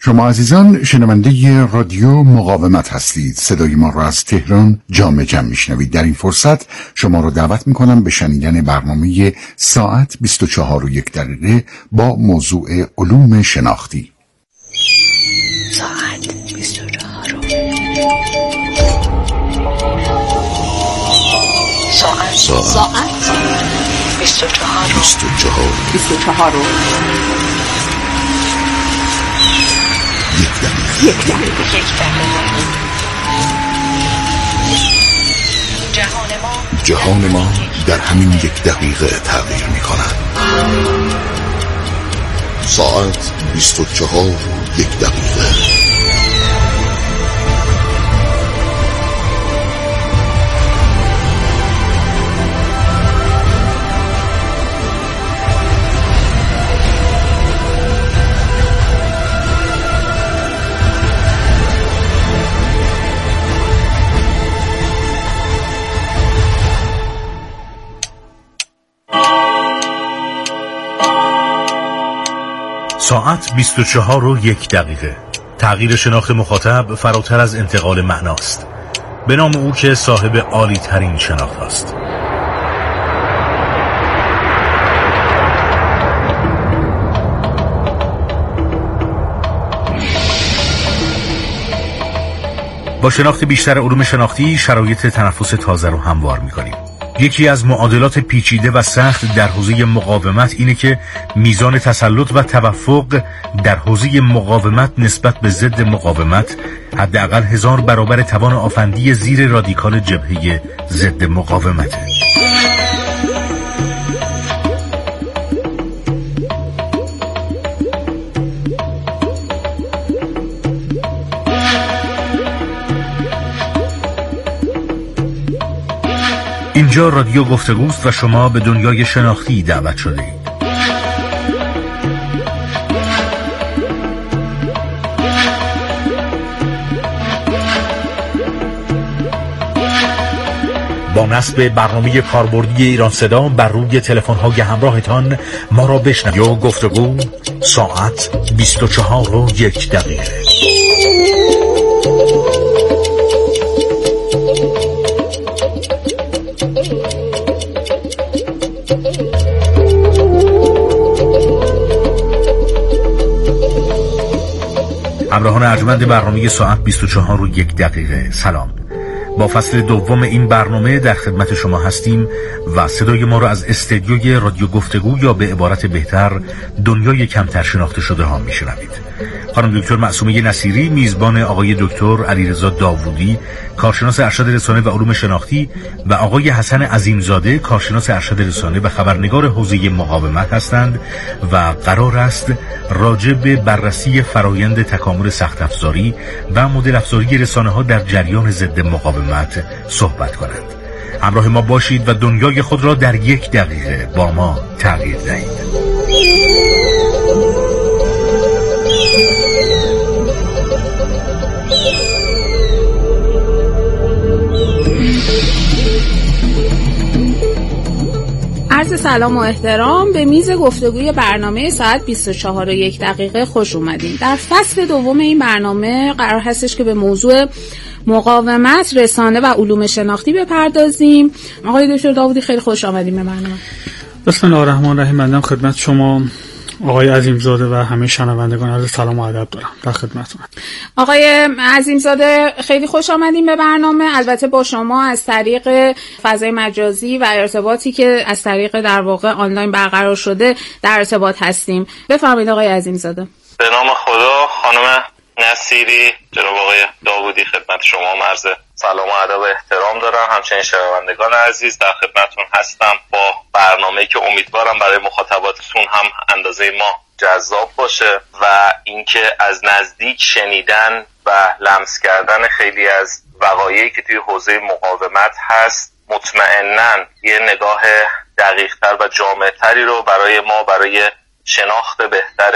شما عزیزان شنونده رادیو مقاومت هستید. صدای ما را از تهران جامع جمع میشنوید. در این فرصت شما را دعوت میکنم به شنیدن برنامه ساعت 24:01 با موضوع علوم شناختی. ساعت 24. ساعت 24. یک دقیقه. جهان ما در همین یک دقیقه تغییر می کند. ساعت 24:01. ساعت 24:01. تغییر شناخت مخاطب فراتر از انتقال معناست. به نام او که صاحب عالی ترین شناخت است. با شناخت بیشتر علوم شناختی شرایط تنفس تازه رو هموار می‌کنیم. یکی از معادلات پیچیده و سخت در حوزه مقاومت اینه که میزان تسلط و توفق در حوزه مقاومت نسبت به ضد مقاومت حداقل 1000 برابر توان آفندی زیر رادیکال جبهه ضد مقاومته. اینجا رادیو گفتگوست و شما به دنیای شناختی دعوت شده اید. با نصب برنامه کاربردی ایران صدا بر روی تلفن‌های همراهتان ما را بشنوید. رادیو گفتگو ساعت 24:01. همراهان ارجمند برنامه ساعت 24:01. سلام. با فصل دوم این برنامه در خدمت شما هستیم و صدای ما را از استدیوی رادیو گفتگو یا به عبارت بهتر دنیای کمتر شناخته شده ها میشنوید. خانم دکتر معصومه نصیری میزبان آقای دکتر علیرضا داوودی کارشناس ارشد رسانه و علوم شناختی و آقای حسن عظیمزاده کارشناس ارشد رسانه و خبرنگار حوزه مقاومت هستند و قرار است راجع به بررسی فرایند تکامل سخت افزاری و مدل افزاری رسانه ها در جریان ضد مقاومت صحبت کنند. همراه ما باشید و دنیای خود را در 1 دقیقه با ما تغییر دهید. عرض سلام و احترام به میز گفتگوی برنامه ساعت 24:01 خوش اومدین. در فصل دوم این برنامه قرار هستش که به موضوع مقاومت، رسانه و علوم شناختی بپردازیم. آقای دکتر داوودی خیلی خوش آمدین به برنامه. بسم الله الرحمن الرحیم. من خدمت شما آقای عظیمزاده و همه شنوندگان عرض سلام و ادب دارم. در خدمتتون. آقای عظیمزاده خیلی خوش آمدین به برنامه. البته با شما از طریق فضای مجازی و ارتباطی که از طریق در واقع آنلاین برقرار شده در ارتباط هستیم. بفرمایید آقای عظیمزاده. به نام خدا. خانم نصیری، جناب آقای داوودی، خدمت شما عرض سلام و ادب و احترام دارم. همچنین شنوندگان عزیز در خدمتتون هستم با برنامه‌ای که امیدوارم برای مخاطباتتون هم اندازه ما جذاب باشه و اینکه از نزدیک شنیدن و لمس کردن خیلی از وقایعی که توی حوزه مقاومت هست مطمئناً یه نگاه دقیق‌تر و جامع‌تری رو برای ما برای شناخت بهتر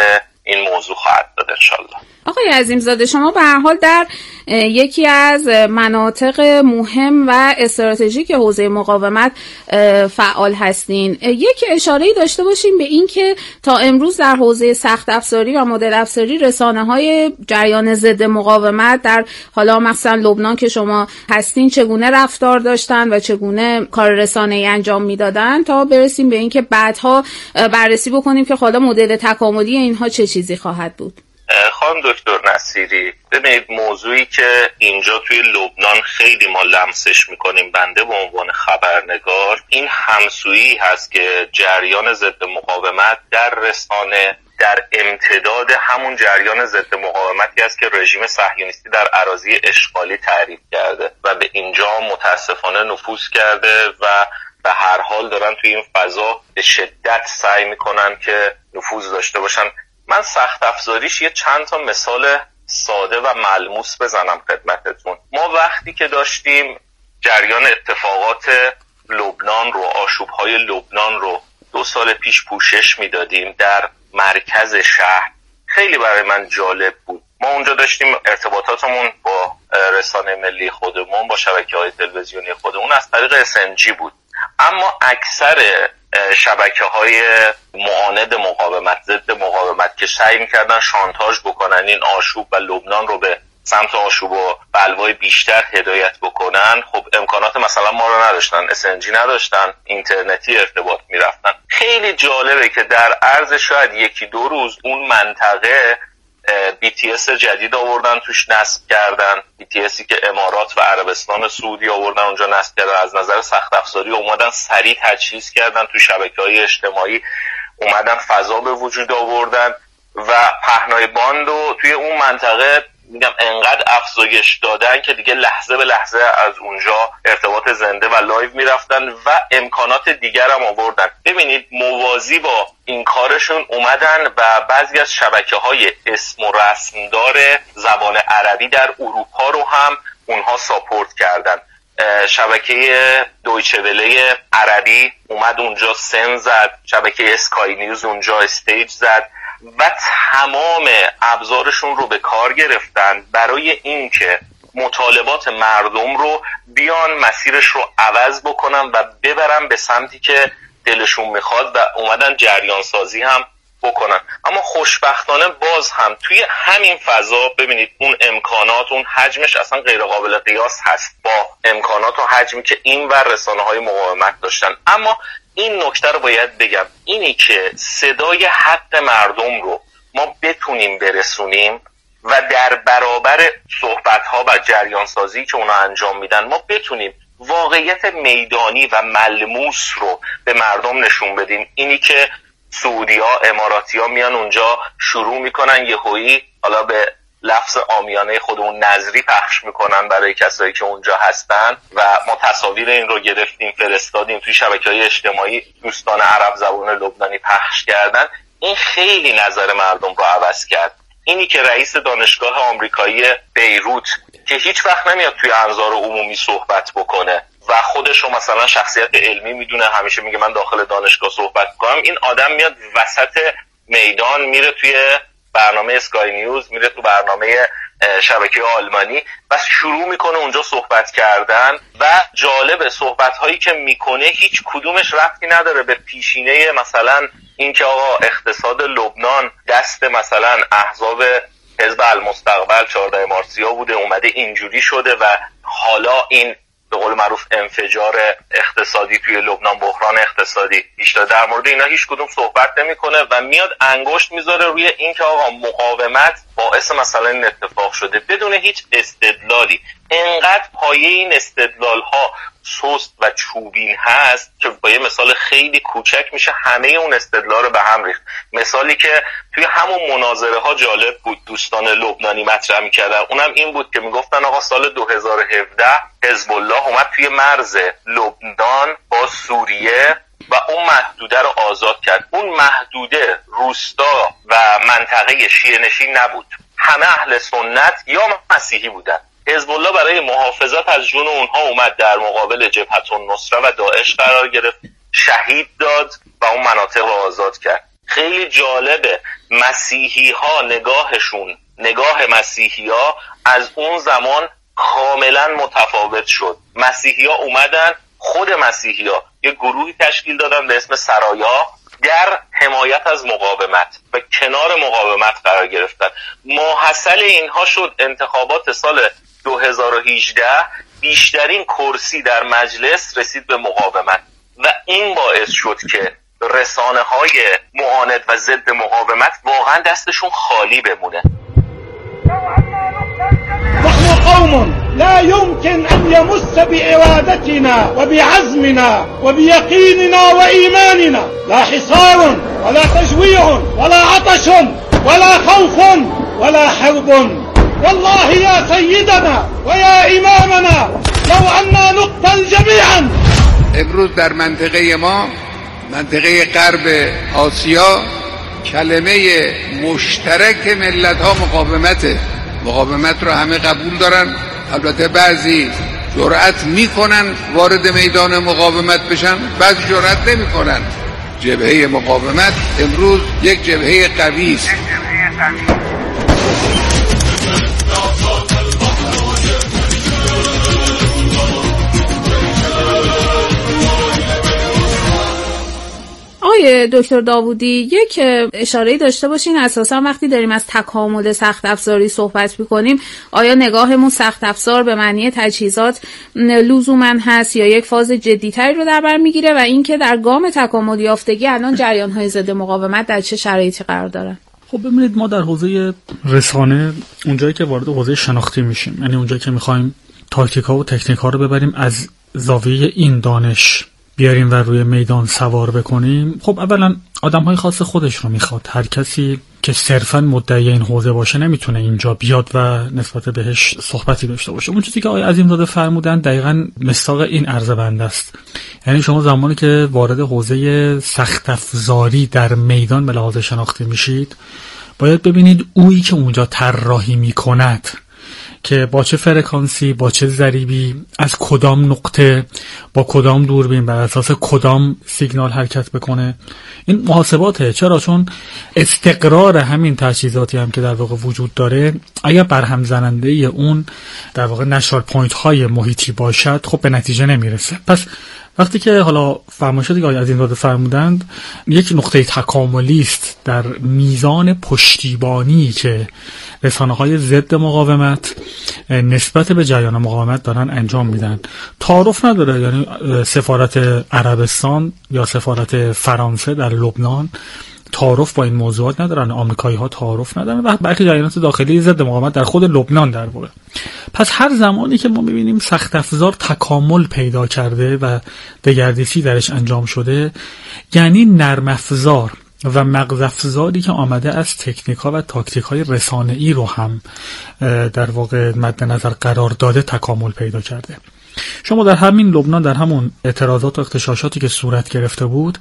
این موضوع خواهد داد انشالله. آقای عظیمزاده، شما به هر حال در یکی از مناطق مهم و استراتژیک حوزه مقاومت فعال هستین. یک اشاره‌ای داشته باشیم به این که تا امروز در حوزه سخت افزاری و مدل افزاری رسانه‌های جریان ضد مقاومت در حالا مثلا لبنان که شما هستین چگونه رفتار داشتن و چگونه کار رسانه‌ای انجام میدادن، تا برسیم به این که بعدها بررسی بکنیم که حالا مدل تکاملی اینها چه چیزی خواهد بود. خانم دکتر نصیری، ببینید موضوعی که اینجا توی لبنان خیلی ما لمسش میکنیم، بنده به عنوان خبرنگار، این همسویی هست که جریان ضد مقاومت در رسانه در امتداد همون جریان ضد مقاومتی است که رژیم صهیونیستی در اراضی اشغالی تعریف کرده و به اینجا متاسفانه نفوذ کرده و به هر حال دارن توی این فضا به شدت سعی میکنن که نفوذ داشته باشن. من سخت افزاریش یه چند تا مثال ساده و ملموس بزنم خدمتتون. ما وقتی که داشتیم جریان اتفاقات لبنان رو، آشوب‌های لبنان رو 2 سال پیش پوشش میدادیم در مرکز شهر، خیلی برای من جالب بود. ما اونجا داشتیم ارتباطاتمون با رسانه ملی خودمون، با شبکه‌های تلویزیونی خودمون از طریق SNG بود، اما اکثر شبکه‌های معاند مقاومت، ضد مقاومت که سعی می‌کردن شانتاژ بکنن این آشوب و لبنان رو به سمت آشوب و بلوای بیشتر هدایت بکنن، خب امکانات مثلا ما رو نداشتن، SNG نداشتن، اینترنتی ارتباط میرفتن. خیلی جالبه که در عرض شاید 1-2 روز اون منطقه BTS جدید آوردن توش نصب کردن، BTSی که امارات و عربستان سعودی آوردن اونجا نصب کردن. از نظر سخت افزاری اومدن سریع تجهیز کردن، توی شبکه‌های اجتماعی اومدن فضا به وجود آوردن و پهنای باند رو توی اون منطقه میگم انقدر افزایش دادن که دیگه لحظه به لحظه از اونجا ارتباط زنده و لایو میرفتن و امکانات دیگر هم آوردن. ببینید موازی با این کارشون اومدن و بعضی از شبکه‌های اسم و رسمدار زبان عربی در اروپا رو هم اونها ساپورت کردن. شبکه دویچه وله عربی اومد اونجا سن زد، شبکه اسکای نیوز اونجا استیج زد و تمام ابزارشون رو به کار گرفتن برای اینکه مطالبات مردم رو بیان مسیرش رو عوض بکنن و ببرن به سمتی که دلشون میخواد و اومدن جریان سازی هم بکنن. اما خوشبختانه باز هم توی همین فضا ببینید اون امکانات، اون حجمش اصلا غیر قابل قیاس هست با امکانات و حجمی که این ور رسانه‌های مقاومت داشتن. اما این نکته رو باید بگم، اینی که صدای حق مردم رو ما بتونیم برسونیم و در برابر صحبت‌ها و جریان سازی که اونا انجام میدن ما بتونیم واقعیت میدانی و ملموس رو به مردم نشون بدیم. اینی که سعودی‌ها، اماراتی‌ها میان اونجا شروع میکنن یهویی حالا به لفظ عامیانه خودمون نظری پخش میکنن برای کسایی که اونجا هستن و ما تصاویر این رو گرفتیم فرستادیم توی شبکه‌های اجتماعی، دوستان عرب زبان لبنانی پخش کردن. این خیلی نظر مردم رو عوض کرد. اینی که رئیس دانشگاه آمریکایی بیروت که هیچ وقت نمیاد توی انظار عمومی صحبت بکنه و خودش رو مثلا شخصیت علمی میدونه، همیشه میگه من داخل دانشگاه صحبت میکنم، این آدم میاد وسط میدان، میره توی برنامه اسکای نیوز، میره تو برنامه شبکه آلمانی و شروع میکنه اونجا صحبت کردن. و جالب صحبت هایی که میکنه هیچ کدومش ربطی نداره به پیشینه مثلا اینکه آقا اقتصاد لبنان دست مثلا احزاب حزب المستقبل 14 مارسیا بوده اومده اینجوری شده و حالا این به قول معروف انفجار اقتصادی توی لبنان، بحران اقتصادی بیشتر در مورد اینا هیچ کدوم صحبت نمیکنه و میاد انگشت میذاره روی این که آقا مقاومت باعث مثلا این اتفاق شده بدون هیچ استدلالی. انقدر پایه این استدلال ها سست و چوبین هست که با یه مثال خیلی کوچک میشه همه اون استدلال رو به هم ریخت. مثالی که توی همون مناظره ها جالب بود دوستان لبنانی مطرح میکردن اونم این بود که میگفتن آقا سال 2017 حزب الله اومد توی مرز لبنان با سوریه و اون محدوده رو آزاد کرد. اون محدوده روستا و منطقه شیعه نشین نبود، همه اهل سنت یا مسیحی بودن. حزب الله برای محافظت از جون اونها اومد در مقابل جبهة النصره و داعش قرار گرفت، شهید داد و اون مناطق رو آزاد کرد. خیلی جالبه مسیحی ها نگاه مسیحی ها از اون زمان کاملا متفاوت شد. مسیحی ها اومدن، خود مسیحی ها یه گروهی تشکیل دادن به اسم سرایا در حمایت از مقاومت و کنار مقاومت قرار گرفتن. ماحصل اینها شد انتخابات سال 2018 بیشترین کرسی در مجلس رسید به مقاومت و این باعث شد که رسانه‌های معاند و ضد مقاومت واقعا دستشون خالی بمونه. نحن قوم لا يمكن أن يمس بإرادتنا وبعزمنا وبيقيننا وإيماننا لا حصار ولا تجويع ولا عطش ولا خوف ولا حرب. والله يا سيدنا ويا إمامنا لو أننا نقتل جميعا. امروز در منطقه ما، منطقه غرب آسیا، کلمه مشترک ملت ها مقاومته. مقاومت رو همه قبول دارن، البته بعضی جرأت میکنن وارد میدان مقاومت بشن، بعضی جرأت نمیکنن. جبهه مقاومت امروز یک جبهه قوی است. آقای دکتر داوودی، یک اشاره‌ای داشته باشین اساسا وقتی داریم از تکامل سخت افزاری صحبت می‌کنیم، آیا نگاهمون سخت افزار به معنی تجهیزات لزوما هست یا یک فاز جدی‌تری رو در بر می‌گیره و اینکه در گام تکامل یافتگی الان جریان‌های ضد مقاومت در چه شرایطی قرار دارن؟ خب ببینید، ما در حوزه رسانه اونجایی که وارد حوزه شناختی میشیم، یعنی اونجایی که می‌خوایم تاکتیک‌ها و تکنیک‌ها رو ببریم از زاویه این دانش بیاریم و روی میدان سوار بکنیم، خب اولا آدم‌های خاص خودش رو میخواد. هر کسی که صرفاً مدعی این حوزه باشه نمیتونه اینجا بیاد و نسبت بهش صحبتی داشته باشه. اون چیزی که آقای عظیمزاده فرمودن دقیقاً مصداق این عرض بنده است. یعنی شما زمانی که وارد حوزه سخت افزاری در میدان به لحاظ شناختی میشید، باید ببینید اویی که اونجا طراحی میکند که با چه فرکانسی، با چه ضریبی، از کدام نقطه، با کدام دوربین، بر اساس کدام سیگنال حرکت بکنه. این محاسباته. چرا؟ چون استقرار همین تجهیزاتی هم که در واقع وجود داره، اگر برهم زننده اون در واقع نشال پوینت های محیطی باشد، خب به نتیجه نمیرسه. پس وقتی که حالا فرمایشاتی که آقای عظیمزاده فرمودند یک نقطه تکاملی است در میزان پشتیبانی که رسانه‌های ضد مقاومت نسبت به جریان مقاومت دارن انجام میدن. تعارف نداره، یعنی سفارت عربستان یا سفارت فرانسه در لبنان تعارف با این موضوعات ندارن، آمریکایی‌ها تعارف ندارن و برخی جریانات داخلی ضد مقاومت در خود لبنان در واقع. پس هر زمانی که ما می‌بینیم سخت افزار تکامل پیدا کرده و دگردیسی درش انجام شده، یعنی نرم افزار و مغز افزاری که آمده از تکنیک‌ها و تاکتیک‌های رسانه‌ای رو هم در واقع مد نظر قرار داده تکامل پیدا کرده. شما در همین لبنان، در همون اعتراضات و اغتشاشاتی که صورت گرفته بود،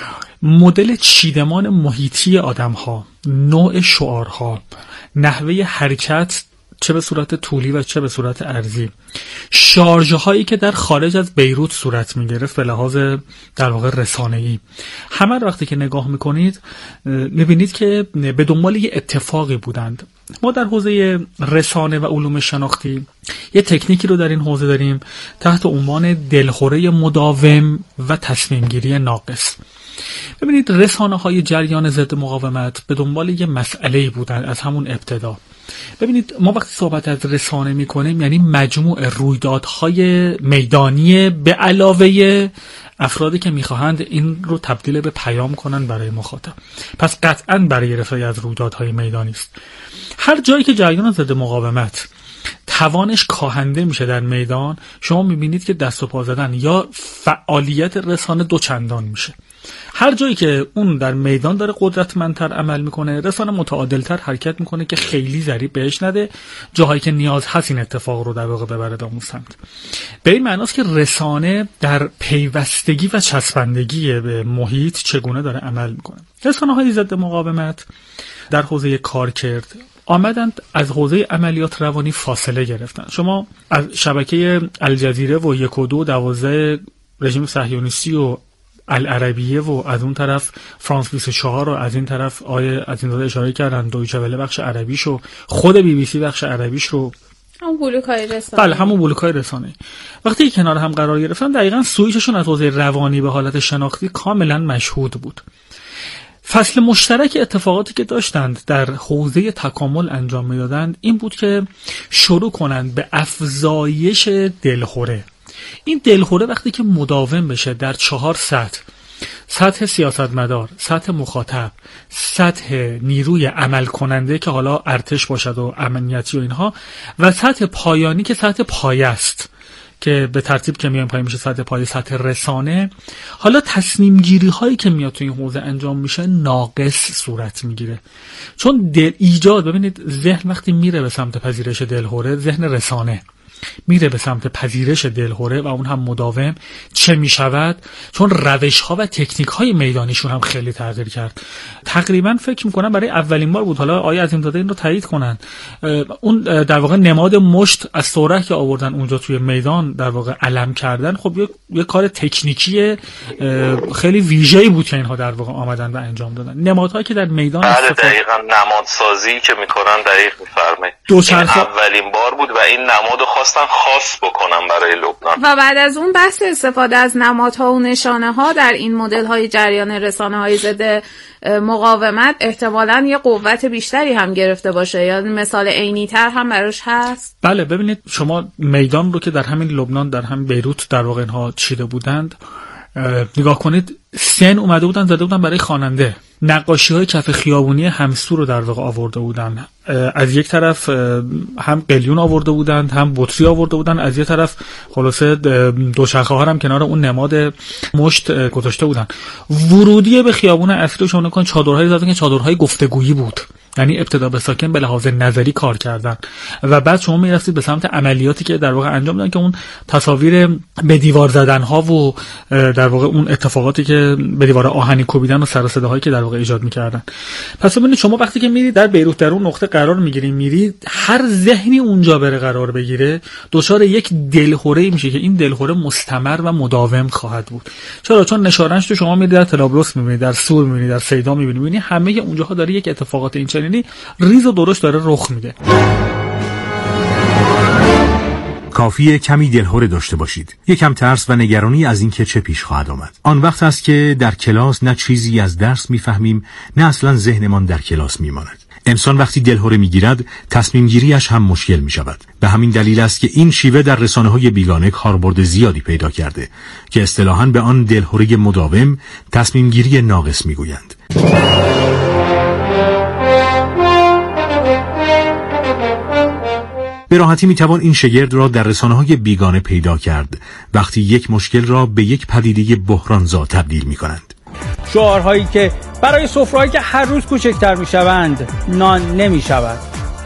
مدل چیدمان محیطی آدم‌ها، نوع شعارها، نحوه حرکت چه به صورت طولی و چه به صورت عرضی، شارژهایی که در خارج از بیروت صورت می‌گرفت به لحاظ در واقع رسانه‌ای، همه رو وقتی که نگاه می‌کنید می‌بینید که به دنبال یه اتفاقی بودند. ما در حوزه رسانه و علوم شناختی یه تکنیکی رو در این حوزه داریم تحت عنوان دلخوره مداوم و تصمیم گیری ناقص. ببینید، رسانه‌های جریان ضد مقاومت به دنبال یه مسئله‌ای بودن از همون ابتدا. ببینید، ما وقتی صحبت از رسانه می‌کنیم یعنی مجموع رویدادهای میدانی به علاوه افرادی که می‌خواهند این رو تبدیل به پیام کنن برای مخاطب. پس قطعاً برای رسایی از رویدادهای میدانی است. هر جایی که جریان ضد مقاومت توانش کاهنده میشه در میدان، شما می‌بینید که دست و پا زدن یا فعالیت رسانه دوچندان میشه. هر جایی که اون در میدان داره قدرتمندتر عمل میکنه، رسانه متعادلتر حرکت میکنه که خیلی ضریب بهش نده، جاهایی که نیاز هست این اتفاق رو در واقع ببره به اون سمت. به این معناست که رسانه در پیوستگی و چسبندگی به محیط چگونه داره عمل میکنه. رسانه‌های ضد مقاومت در حوزه کارکرد آمدند از حوزه عملیات روانی فاصله گرفتن. شما از شبکه الجزیره و 1 و 2 12 رژیم صهیونیستی و العربیه و از اون طرف فرانس 24 و از این طرف از این داده اشاره کردن دویچه وله بخش عربیش و خود BBC بخش عربیش رو، همون بلوک‌های رسانه. بله همون بلوک‌های رسانه. وقتی کنار هم قرار گرفتن دقیقاً سویچشون از حوزه روانی به حالت شناختی کاملاً مشهود بود. فصل مشترک اتفاقاتی که داشتند در حوزه تکامل انجام میدادند این بود که شروع کنند به افزایش دلخوره. این دلخوره وقتی که مداوم بشه در 4 سطح سیاستمدار، سطح مخاطب، سطح نیروی عمل کننده که حالا ارتش باشد و امنیتی و اینها، و سطح پایانی که سطح پایه است که به ترتیب که میایم پایین میشه سطح پایه، سطح رسانه. حالا تصمیم گیری هایی که میاد تو این حوزه انجام میشه ناقص صورت میگیره، چون ببینید ذهن وقتی میره به سمت پذیرش دلهوره، ذهن رسانه میره به سمت پذیرش دلهوره و اون هم مداوم، چه میشود؟ چون روش ها و تکنیک های میدانیشون هم خیلی تغییر کرد. تقریبا فکر میکنم برای اولین بار بود، حالا آقای عظیمزاده این رو تایید کنن، اون در واقع نماد مشت از سوره که آوردن اونجا توی میدان در واقع علم کردن، خب یه کار تکنیکی خیلی ویژه‌ای بود که اینها در واقع آمدن و انجام دادن. نمادهایی که در میدان دقیقاً نمادسازی که میکنن دقیق میفرمایید. اولین بار بود و این نمادو خواستن خاص بکنم برای لبنان. و بعد از اون بحث استفاده از نمادها و نشانه ها در این مدل های جریان رسانه های ضد مقاومت احتمالاً یه قوت بیشتری هم گرفته باشه، یا مثال عینی تر هم براش هست. بله ببینید شما میدان رو که در همین لبنان، در همین بیروت در واقع اینها چیده بودند، نگاه کنید، سن اومده بودن زده بودن برای خواننده، نقاشی های کف خیابونی همسو رو در واقع آورده بودن، از یک طرف هم قلیون آورده بودند هم بطری آورده بودن، از یک طرف خلاصه دوچرخه ها هم کنار اون نماد مشت گذاشته بودن. ورودی به خیابون اصلی شما نکن چادرهای زدن که چادرهای گفتگویی بود، یعنی ابتدا به ساکن به لحاظ نظری کار کردن و بعد شما میرفتید به سمت عملیاتی که در واقع انجام دادن که اون تصاویر به دیوار زدن ها و در واقع اون اتفاقاتی که به دیوار آهنی کوبیدن و سر و صداهایی که در واقع ایجاد میکردن. پس ببینید شما وقتی که میرید در بیروت در اون نقطه قرار میرید، هر ذهنی اونجا بره قرار بگیره دچار یک دلهوره میشه که این دلهوره مستمر و مداوم خواهد بود. چرا؟ چون نشانش تو شما میرید در طلابلس میبینید، در سور میبینید، در سیدا میبینید، همه اونجاها داره یک اتفاقات این چنینی ریز و درشت داره رخ میده. کافیه کمی دلهوره داشته باشید، یکم ترس و نگرانی از اینکه چه پیش خواهد آمد. آن وقت است که در کلاس نه چیزی از درس میفهمیم، نه اصلا ذهنمان در کلاس میماند. انسان وقتی دلهوره میگیرد تصمیم گیریش هم مشکل میشود. به همین دلیل است که این شیوه در رسانه‌های بیگانه کاربرد زیادی پیدا کرده که اصطلاحاً به آن دلهوره مداوم تصمیم گیری ناقص میگویند. به راحتی میتوان این شگرد را در رسانه‌های بیگانه پیدا کرد وقتی یک مشکل را به یک پدیده بحرانزا تبدیل می‌کنند. شعارهایی که برای سفره‌هایی که هر روز کوچکتر میشوند نان نمیشود.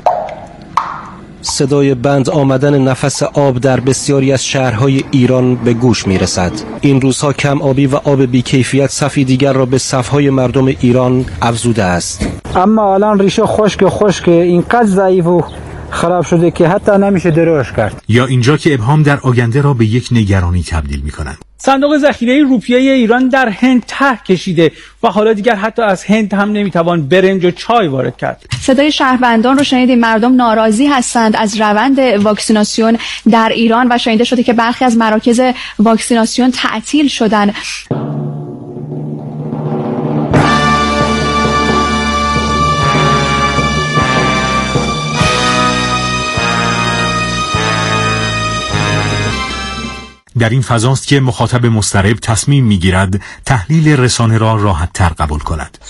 صدای بند آمدن نفس آب در بسیاری از شهرهای ایران به گوش میرسد. این روزها کم آبی و آب بی‌کیفیت صفی دیگر را به صفهای مردم ایران افزوده است. اما الان ریشه خشک اینقدر ضعیف و خراب شده که حتی نمیشه درست کرد. یا اینجا که ابهام در آینده را به یک نگرانی تبدیل می‌کنند. صندوق ذخیره روپیه ایران در هند ته کشیده و حالا دیگر حتی از هند هم نمیتوان برنج و چای وارد کرد. صدای شهروندان رو شنیدیم، مردم ناراضی هستند از روند واکسیناسیون در ایران و شنیده شده که برخی از مراکز واکسیناسیون تعطیل شدن. در این فضاست که مخاطب مضطرب تصمیم میگیرد تحلیل رسانه را راحت تر قبول کند.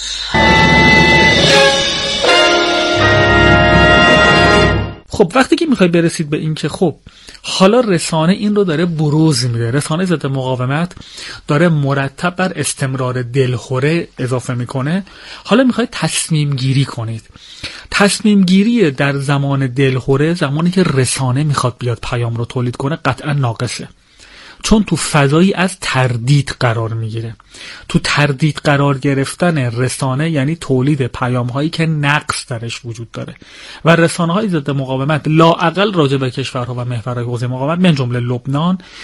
خب وقتی که میخوای برسید به این که خب حالا رسانه این رو داره بروز میده، رسانه ضد مقاومت داره مرتب بر استمرار دلهوره اضافه میکنه، حالا میخوای تصمیم گیری کنید. تصمیم گیری در زمان دلهوره، زمانی که رسانه میخواد بیاد پیام رو تولید کنه، قطعا ناقصه، چون تو فضایی از تردید قرار میگیره. تو تردید قرار گرفتن رسانه یعنی تولید پیام هایی که نقص درش وجود داره و رسانه های ضد مقاومت لااقل راجع به کشورها و محورهای حوزه مقاومت من جمله لبنان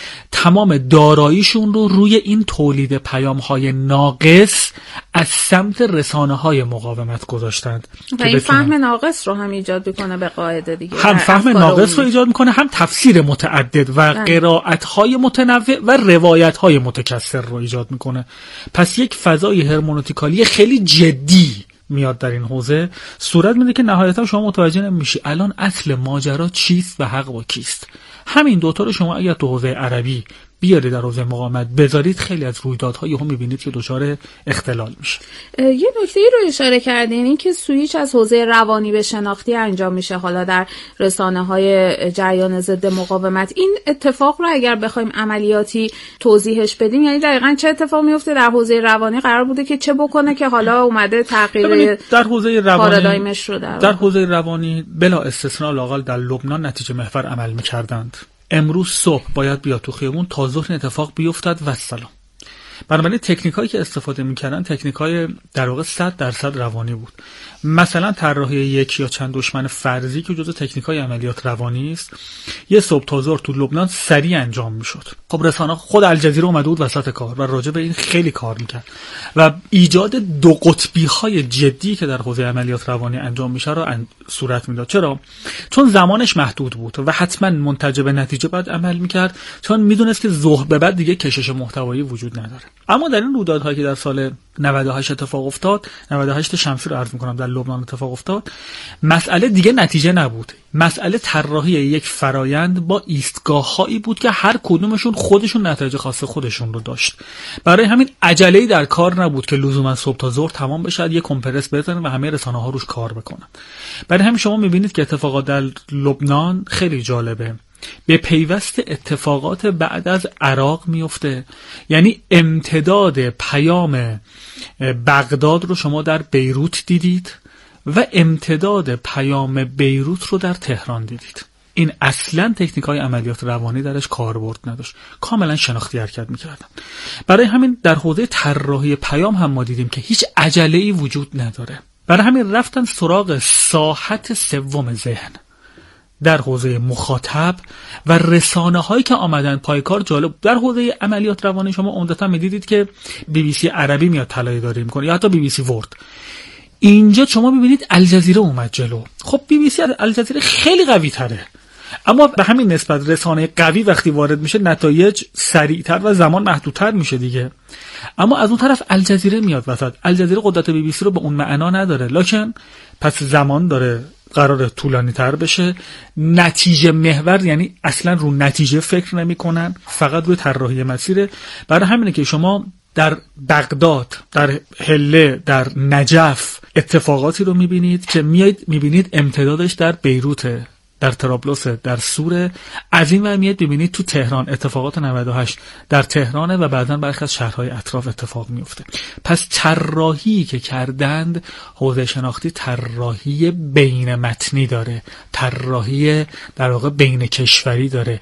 تمام داراییشون رو روی این تولید پیام‌های ناقص از سمت رسانه‌های مقاومت گذاشتند و این فهم ناقص رو هم ایجاد میکنه به قاعده دیگه، هم فهم ناقص رو ایجاد میکنه، هم تفسیر متعدد و قرائت‌های متنوع و روایت‌های متکثر رو ایجاد میکنه. پس یک فضای هرمنوتیکالی خیلی جدی میاد در این حوزه صورت میده که نهایتا شما متوجه نمیشی الان اصل ماجرا چیست و حق با کیست. همین دوتا رو شما اگر تو حوزه عربی بیارید در حوزه مقاومت بذارید، خیلی از رویدادهای هم میبینید که دچار اختلال میشه. یه نکته‌ای رو اشاره کردین، این که سویچ از حوزه روانی به شناختی انجام میشه حالا در رسانه‌های جریان ضد مقاومت. این اتفاق رو اگر بخوایم عملیاتی توضیحش بدیم، یعنی دقیقاً چه اتفاق میفته در حوزه روانی؟ قرار بوده که چه بکنه که حالا اومده تغییر در حوزه روانی پارادایمش رو در حوزه روانی بلا استثناء لااقل در لبنان نتیجه محور عمل می‌کردند. امروز صبح باید بیاد تو خیابون تا ظهر اتفاق بیفتد و سلام. بنابراین تکنیکایی که استفاده می‌کردن تکنیکای در واقع 100% روانی بود. مثلا طراحی یک یا چند دشمن فرضی که جزو تکنیکای عملیات روانی است، یه صبح تا ظهر تو لبنان سریع انجام میشد. خب رسانه خود الجزیره اومده بود وسط کار و راجع به این خیلی کار میکرد و ایجاد دو قطبی‌های جدی که در حوزه عملیات روانی انجام میشه رو صورت میداد. چرا؟ چون زمانش محدود بود و حتما منتج به نتیجه بعد عمل میکرد، چون میدونست که ظهر به بعد دیگه کشش محتوایی وجود نداره. اما در این رویدادهایی که در سال 98 اتفاق افتاد، 98 شمسی رو عرض میکنم، در لبنان اتفاق افتاد، مسئله دیگه نتیجه نبود. مسئله طراحی یک فرایند با ایستگاه‌هایی بود که هر کدومشون خودشون نتایج خاص خودشون رو داشت. برای همین عجله‌ای در کار نبود که لزوما صبح تا ظهر تمام بشه، یک کمپرس بزنن و همه رسانه‌ها روش کار بکنن. برای همین شما می‌بینید که اتفاقات در لبنان خیلی جالبه. به پیوست اتفاقات بعد از عراق میفته، یعنی امتداد پیام بغداد رو شما در بیروت دیدید و امتداد پیام بیروت رو در تهران دیدید. این اصلا تکنیک‌های عملیات روانی درش کاربرد نداشت، کاملا شناختی حرکت می‌کردن. برای همین در حوزه طراحی پیام هم ما دیدیم که هیچ عجله‌ای وجود نداره. برای همین رفتن سراغ ساحت سوم ذهن در حوزه مخاطب و رسانه هایی که آمدن پای کار. جالب در حوزه عملیات روانی شما عمدتا می‌دیدید که BBC عربی میاد طلایه‌داری میکنه یا حتی BBC ورد. اینجا شما می‌بینید الجزیره اومد جلو. خب BBC الجزیره خیلی قوی تره، اما به همین نسبت رسانه قوی وقتی وارد میشه نتایج سریعتر و زمان محدودتر میشه دیگه. اما از اون طرف الجزیره میاد وسط. الجزیره قدرت BBC رو به اون معنا نداره، لکن پس زمان داره قرار طولانی تر بشه. نتیجه محور، یعنی اصلا رو نتیجه فکر نمی کنن، فقط روی طراحی مسیره. برای همینه که شما در بغداد، در حله، در نجف اتفاقاتی رو میبینید که میبینید امتدادش در بیروته، در طرابلس، در سوره. از این ور میاد ببینید تو تهران اتفاقات 98 در تهرانه و بعداً برخی از شهرهای اطراف اتفاق میفته. پس طراحی که کردند حوزه شناختی طراحی بین متنی داره، طراحی در واقع بین کشوری داره،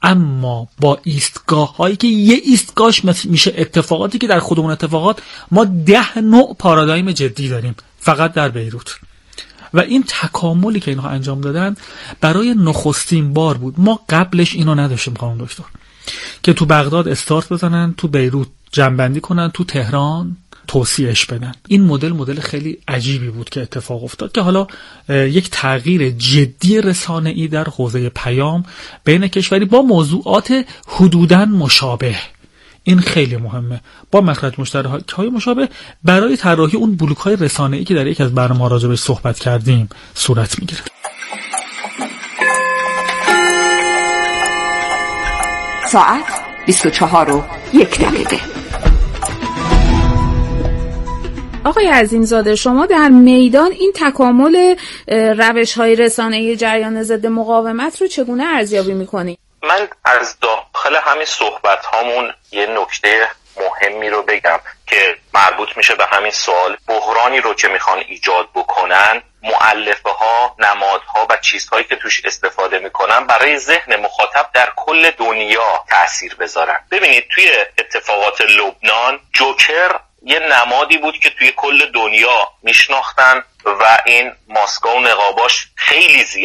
اما با ایستگاه هایی که یه ایستگاهش میشه اتفاقاتی که در خودمون اتفاقات ما 10 نوع پارادایم جدی داریم فقط در بیروت. و این تکاملی که اینها انجام دادن برای نخستین بار بود. ما قبلش اینو نداشتیم خانم دکتر، که تو بغداد استارت بزنن، تو بیروت جنبندی کنن، تو تهران توسیعش بدن. این مدل خیلی عجیبی بود که اتفاق افتاد که حالا یک تغییر جدی رسانه‌ای در حوزه پیام بین کشوری با موضوعات حدوداً مشابه، این خیلی مهمه، با مخرج مشترک‌های مشابه برای طراحی اون بلوک‌های رسانه‌ای که در یک از برنامه‌ها راجعش صحبت کردیم صورت می‌گیره. ساعت 24:01. آقای عظیمزاده، شما در میدان این تکامل روش‌های رسانه‌ای جریان ضد مقاومت رو چگونه ارزیابی می‌کنید؟ من از داخل همین صحبت هامون یه نکته مهمی رو بگم که مربوط میشه به همین سوال. بحرانی رو که میخوان ایجاد بکنن، مؤلفه ها، نمادها و چیزهایی که توش استفاده میکنن برای ذهن مخاطب در کل دنیا تأثیر بذارن. ببینید توی اتفاقات لبنان جوکر یه نمادی بود که توی کل دنیا میشناختن و این ماسکا و نقاباش خیلی زیاد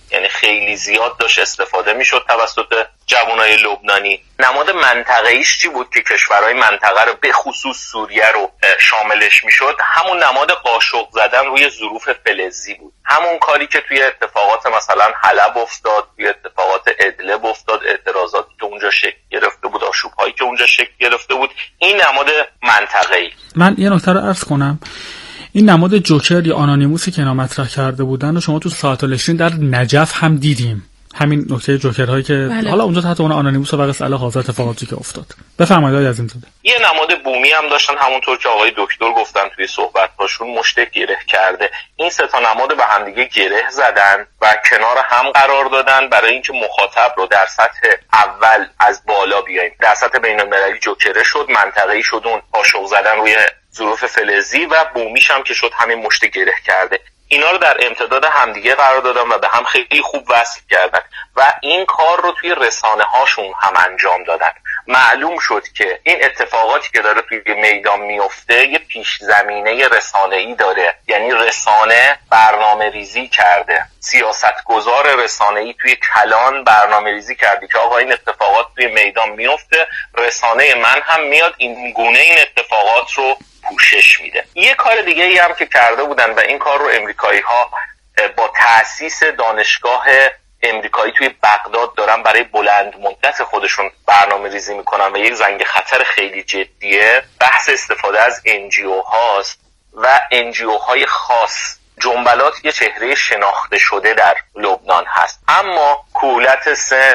یعنی خیلی زیاد داشت استفاده میشد توسط جوانای لبنانی. نماد منطقه‌ایش چی بود که کشورهای منطقه رو به خصوص سوریه رو شاملش میشد؟ همون نماد قاشق زدن روی ظروف فلزی بود، همون کاری که توی اتفاقات مثلا حلب افتاد، توی اتفاقات ادلب افتاد، اعتراضاتی که اونجا شکل گرفته بود، آشوب‌هایی که اونجا شکل گرفته بود. این نماد منطقه‌ای. من یه نکته رو عرض کنم، این نماد جوکر یا آنانیموسی که اینا مطرح کرده بودن و شما تو ساعت العشرین در نجف هم دیدیم، همین نکته جوکرهایی که بله. حالا اونجا تحت اون آنانیموس و بقیه علاوه حاضر اتفاقاتی که افتاد. بفرمایید آقای عظیم‌زاده. یه نماد بومی هم داشتن، همونطور که آقای دکتر گفتن توی صحبت‌هاشون، مشت گره کرده. این سه تا نماد به هم دیگه گره زدن و کنار هم قرار دادن برای اینکه مخاطب رو در سطح اول از بالا بیایم. در سطح بین‌المللی جوکره شد، منطقه‌ای شد اون قاشق زدن روی ظروف فلزی، و بومیش هم که شد همین مشت گره کرده. اینا رو در امتداد همدیگه قرار دادن و به هم خیلی خوب وصل کردن و این کار رو توی رسانه هاشون هم انجام دادن. معلوم شد که این اتفاقاتی که داره توی میدان میفته یه پیش زمینه رسانه‌ای داره، یعنی رسانه برنامه ریزی کرده، سیاستگزار رسانه‌ای توی کلان برنامه ریزی کرده که آقا این اتفاقات توی میدان میفته، رسانه من هم میاد این گونه این اتفاقات رو پوشش میده. یه کار دیگه ای هم که کرده بودن و این کار رو امریکایی ها با تأسیس دانشگاه امریکایی توی بغداد دارن برای بلند مدت خودشون برنامه ریزی میکنن و یک زنگ خطر خیلی جدیه، بحث استفاده از NGO هاست و NGO های خاص. جنبلات یه چهره شناخته شده در لبنان هست، اما کولت سن،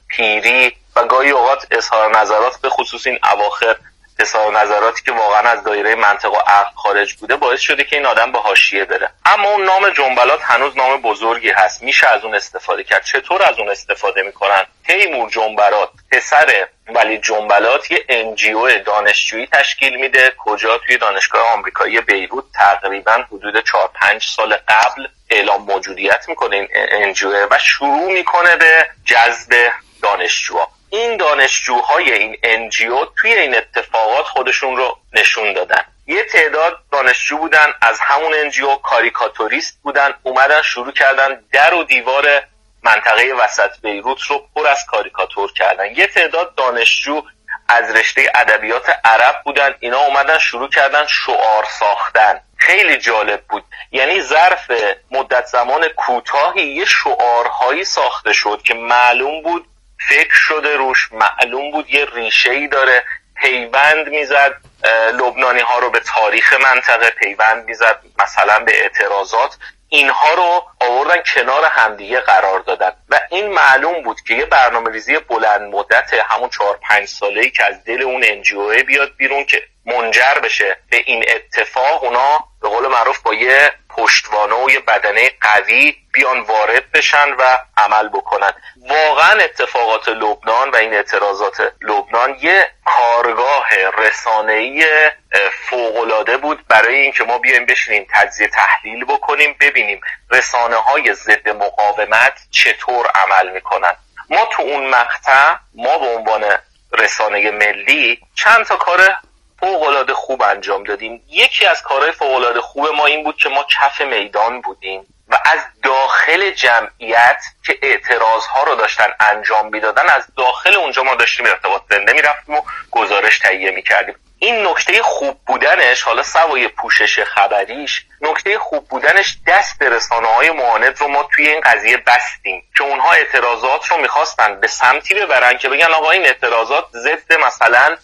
پیری و گاهی اوقات اظهار نظرات، به خصوص این اواخر اظهار نظراتی که واقعا از دایره منطق و عقل خارج بوده، باعث شده که این آدم به حاشیه بره. اما اون نام جنبلات هنوز نام بزرگی هست، میشه از اون استفاده کرد. چطور از اون استفاده میکنن؟ تیمور جنبلات، پسر ولی جنبلات، یه NGO دانشجویی تشکیل میده. کجا؟ توی دانشگاه آمریکایی بیروت. تقریبا حدود 4-5 سال قبل اعلام موجودیت میکنه این NGO و شروع میکنه به جذب دانشجوها. این دانشجوهای این NGO توی این اتفاقات خودشون رو نشون دادن. یه تعداد دانشجو بودن از همون NGO، کاریکاتوریست بودن، اومدن شروع کردن در و دیوار منطقه وسط بیروت رو پر از کاریکاتور کردن. یه تعداد دانشجو از رشته ادبیات عرب بودن، اینا اومدن شروع کردن شعار ساختن. خیلی جالب بود، یعنی ظرف مدت زمان کوتاهی یه شعارهایی ساخته شد که معلوم بود فکر شده روش، معلوم بود یه ریشه‌ای داره، پیوند میزد لبنانی ها رو به تاریخ منطقه، پیوند میزد مثلا به اعتراضات. اینها رو آوردن کنار همدیگه قرار دادن و این معلوم بود که یه برنامه‌ریزی بلند مدت همون 4-5 ساله‌ای که از دل اون NGO بیاد بیرون که منجر بشه به این اتفاق. اونا به قول معروف با یه پشتوانه و یه بدنه قوی بیان وارد بشن و عمل بکنن. واقعا اتفاقات لبنان و این اعتراضات لبنان یه کارگاه رسانه‌ای فوق‌العاده بود برای اینکه ما بیایم بشینیم تجزیه تحلیل بکنیم، ببینیم رسانه‌های ضد مقاومت چطور عمل میکنن. ما تو اون مقطع، ما به عنوان رسانه ملی چند تا کار فوق‌العاده خوب انجام دادیم. یکی از کارهای فوق‌العاده خوب ما این بود که ما کف میدان بودیم و از داخل جمعیت که اعتراضها رو داشتن انجام میدادن، از داخل اونجا ما داشتیم ارتباط زنده میرفتیم و گزارش تهیه میکردیم. این نکته خوب بودنش، حالا سوای پوشش خبریش، نکته خوب بودنش دست رسانه‌های معاند رو ما توی این قضیه بستیم که اونها اعتراضات رو میخواستن به سمتی ببرن که بگن آقا این اعتراضات ضد مثلا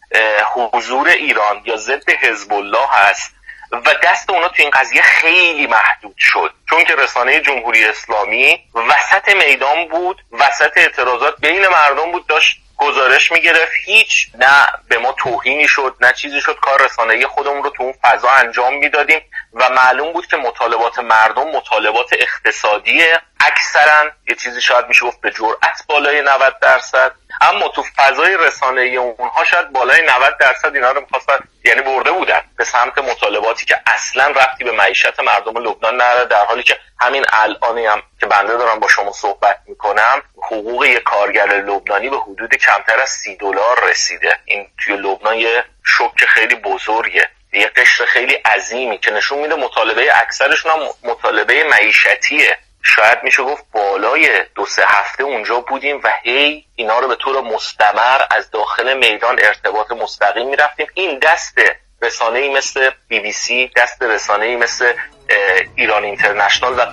حضور ایران یا ضد حزب الله هست و دست اونا تو این قضیه خیلی محدود شد، چون که رسانه جمهوری اسلامی وسط میدان بود، وسط اعتراضات بین مردم بود، داشت گزارش میگرفت. هیچ نه به ما توهینی شد نه چیزی شد. کار رسانه‌ای خودمون رو تو اون فضا انجام میدادیم و معلوم بود که مطالبات مردم مطالبات اقتصادیه اکثرا، یه چیزی شاید میشه گفت به جرئت بالای 90%، اما تو فضای رسانه‌ای اونها شاید بالای 90% اینا رو می‌خواستن، یعنی برده بودن به سمت مطالباتی که اصلا ربطی به معیشت مردم لبنان نداره، در حالی که همین الانی هم که بنده دارم با شما صحبت میکنم حقوق یک کارگر لبنانی به حدود کمتر از $30 رسیده. این توی لبنان یه شوک خیلی بزرگه، یه قشر خیلی عظیمی که نشون میده مطالبه اکثرشون هم مطالبه معیشتیه. شاید میشه گفت بالای 2-3 هفته اونجا بودیم و هی اینا رو به طور مستمر از داخل میدان ارتباط مستقیم میرفتیم. این دست رسانه‌ای مثل BBC، دست رسانه‌ای مثل ایران اینترنشنال و